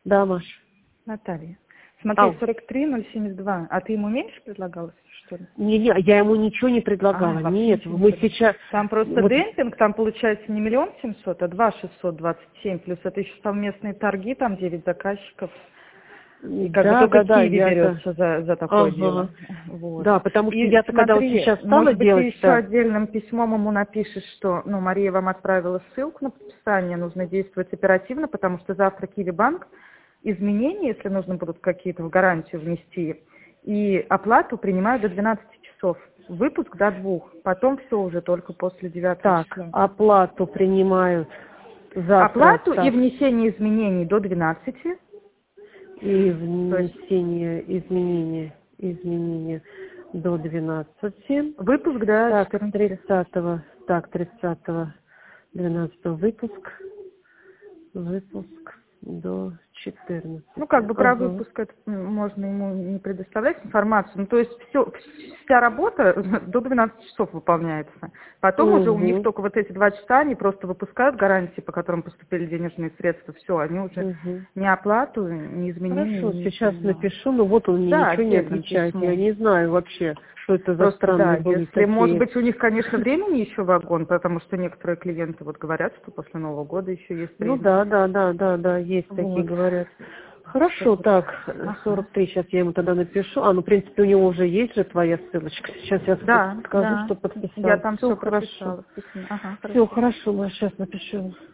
Да, Маш. Наталья. Смотри, Ау. 43,072. А ты ему меньше предлагала, что ли? Не, я ему ничего не предлагала. вообще Нет, ничего не мы предлагала. сейчас... Там просто Вот, демпинг, там получается не 1 700 000, а 2 627. Плюс это еще совместные торги, там 9 заказчиков. И как бы только да, Киви я-то... берется за такое дело. Ага. Вот. Да, потому что И я-то, когда вот смотри, сейчас стала может быть, ты еще делать-то... отдельным письмом ему напишешь, что Мария вам отправила ссылку на подписание, нужно действовать оперативно, потому что завтра Киви банк изменения, если нужно будут какие-то в гарантию внести, и оплату принимают до 12 часов. Выпуск до 2. Потом все уже только после 9 Так, числа. оплату принимают завтра, Оплату и так, внесение изменений до 12. и То есть внесение изменения до 12. выпуск до Так, 14. 30-го, 12 выпуск до 14. Ну, как бы про Ага. выпуск это, можно ему не предоставлять информацию. Ну, то есть вся работа до 12 часов выполняется. Потом уже у них Угу. только вот эти 2 часа, они просто выпускают гарантии, по которым поступили денежные средства. Все, они уже Угу. ни оплату, ни изменения Хорошо, не сейчас принимают. напишу, но вот он мне Да, ничего не отдельным отвечает. Я письмом. не знаю вообще, что это за Просто да, странные были если, может такие. быть, у них, конечно, времени еще вагон, потому что некоторые клиенты вот говорят, что после Нового года еще есть Ну время. да, есть такие, Вот. говорят. Хорошо, Вот. так, Ага. 43, сейчас я ему тогда напишу. Ну, в принципе, у него уже есть же твоя ссылочка. Сейчас я Да, скажу, да. что Я подписал. там Все все хорошо. прописала в письме. Ага, Все хорошо. хорошо, Маш, сейчас напишу.